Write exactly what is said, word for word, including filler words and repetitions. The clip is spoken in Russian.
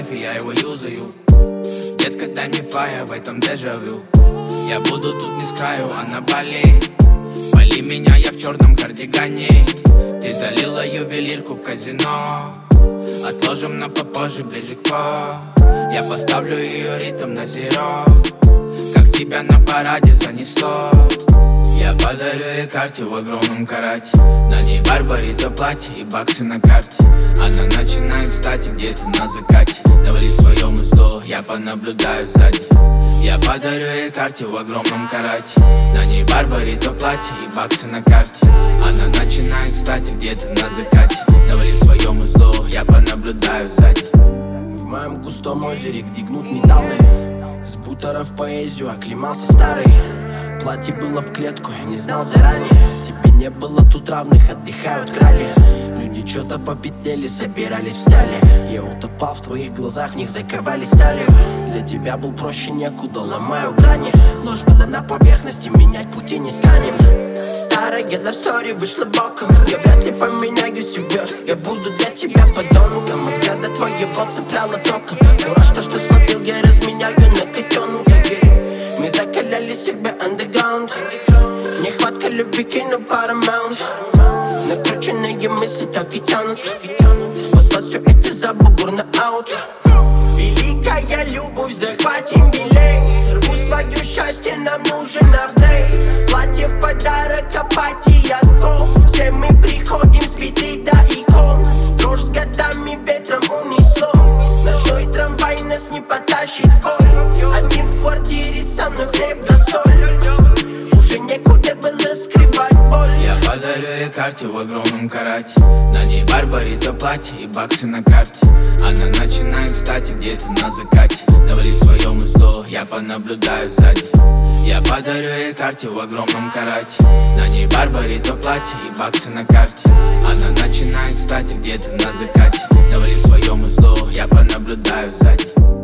фотографии, я его юзаю. Детка, дай мне фая, в этом дежавю. Я буду тут не с краю, а на Бали. Пали меня, я в черном кардигане. Ты залила ювелирку в казино. Отложим на попозже, ближе к фо. Я поставлю ее ритм на зеро. Как тебя на параде занесло. Я подарю ей карте в огромном карате. На ней Барбарито платье и баксы на карте. Она начинает кстати где-то на закате. Навали своем узло, я понаблюдаю сзади. Я подарю ей карте в огромном карате. На ней Барбарито платье и баксы на карте. Она начинает кстати где-то на закате. Навали своем узло, я понаблюдаю сзади. В моем густом озере, где гнут металлы, с бутера в поэзию оклемался старый. Платье было в клетку, я не знал заранее. Тебе не было тут равных, отдыхают крали. Люди что-то попятели, собирались в стали. Я утопал в твоих глазах, в них заковали сталью. Для тебя был проще некуда, ломаю грани. Ложь была на поверхности, менять пути не станем. Старая love story вышла боком. Я вряд ли поменяю себя. Я буду для тебя подонком. От взгляда твоего цепляло током. Дура, что ж ты словил, я разменяю на котенка. Мы закаляли себя underground. Нехватка любви, кино Paramount. Накрученные мысли так и тянут. Послать все это за бугур на аут. Великая любовь, захватим билет. Рву свое счастье, нам нужен апгрейд. Платье в подарок, апатия кол. Все мы приходим с беды до икон. Дрожь с годами ветром унесло. Ночной трамвай нас не потащит в бой. Один в квартире, со мной хлеб да соль. Уже некуда было скрывать боль. Я подарю ей карте в огромном карате. На ней Барбарито платье и баксы на карте. Она начинает кстати где-то на закате. Навали своем узло, я понаблюдаю сзади. Я подарю ей карте в огромном карате. На ней Барбарито платье и баксы на карте. Она начинает кстати где-то на закате. Навали своем узло, я понаблюдаю сзади.